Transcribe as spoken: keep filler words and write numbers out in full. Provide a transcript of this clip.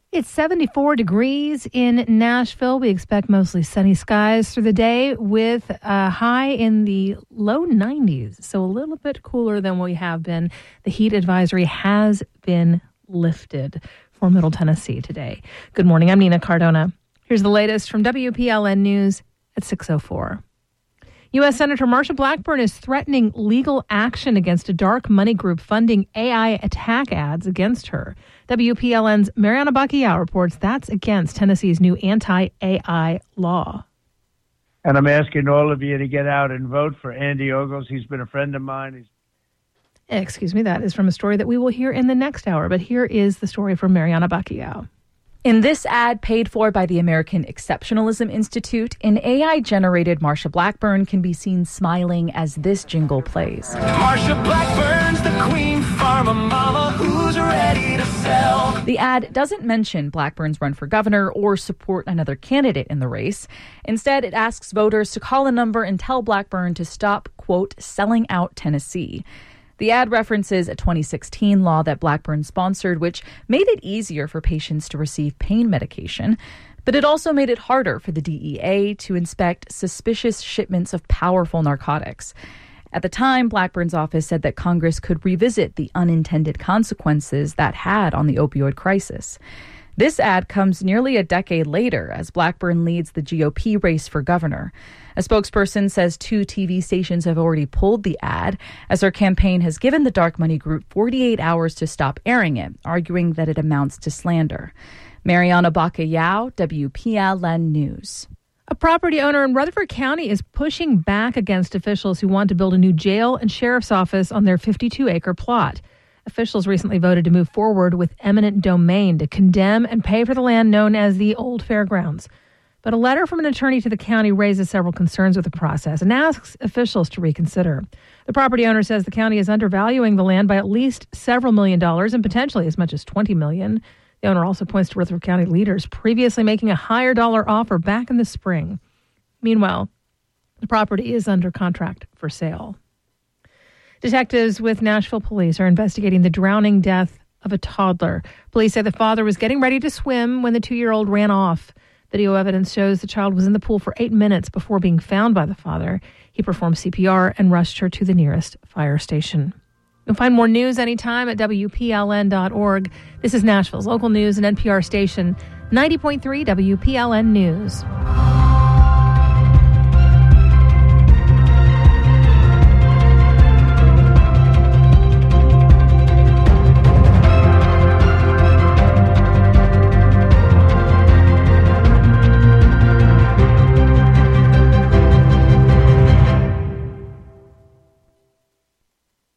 It's seventy-four degrees in Nashville. We expect mostly sunny skies through the day with a high in the low nineties, so a little bit cooler than we have been. The heat advisory has been lifted for Middle Tennessee today. Good morning. I'm Nina Cardona. Here's the latest from W P L N News at six oh four. U S. Senator Marsha Blackburn is threatening legal action against a dark money group funding A I attack ads against her. W P L N's Mariana Bacchiao reports that's against Tennessee's new anti-A I law. And I'm asking all of you to get out and vote for Andy Ogles. He's been a friend of mine. He's Excuse me, that is from a story that we will hear in the next hour. But here is the story from Mariana Bacchiao. In this ad paid for by the American Exceptionalism Institute, an A I-generated Marsha Blackburn can be seen smiling as this jingle plays. Marsha Blackburn's the queen farmer mama who's ready to sell. The ad doesn't mention Blackburn's run for governor or support another candidate in the race. Instead, it asks voters to call a number and tell Blackburn to stop, quote, selling out Tennessee. The ad references a twenty sixteen law that Blackburn sponsored, which made it easier for patients to receive pain medication. But it also made it harder for the D E A to inspect suspicious shipments of powerful narcotics. At the time, Blackburn's office said that Congress could revisit the unintended consequences that had on the opioid crisis. This ad comes nearly a decade later as Blackburn leads the G O P race for governor. A spokesperson says two T V stations have already pulled the ad as their campaign has given the dark money group forty-eight hours to stop airing it, arguing that it amounts to slander. Mariana Bacchiao, W P L N News. A property owner in Rutherford County is pushing back against officials who want to build a new jail and sheriff's office on their fifty-two acre plot. Officials recently voted to move forward with eminent domain to condemn and pay for the land known as the Old Fairgrounds. But a letter from an attorney to the county raises several concerns with the process and asks officials to reconsider. The property owner says the county is undervaluing the land by at least several million dollars and potentially as much as twenty million dollars. The owner also points to Rutherford County leaders previously making a higher dollar offer back in the spring. Meanwhile, the property is under contract for sale. Detectives with Nashville police are investigating the drowning death of a toddler. Police say the father was getting ready to swim when the two-year-old ran off. Video evidence shows the child was in the pool for eight minutes before being found by the father. He performed C P R and rushed her to the nearest fire station. You'll find more news anytime at W P L N dot org. This is Nashville's local news and N P R station, ninety point three W P L N News.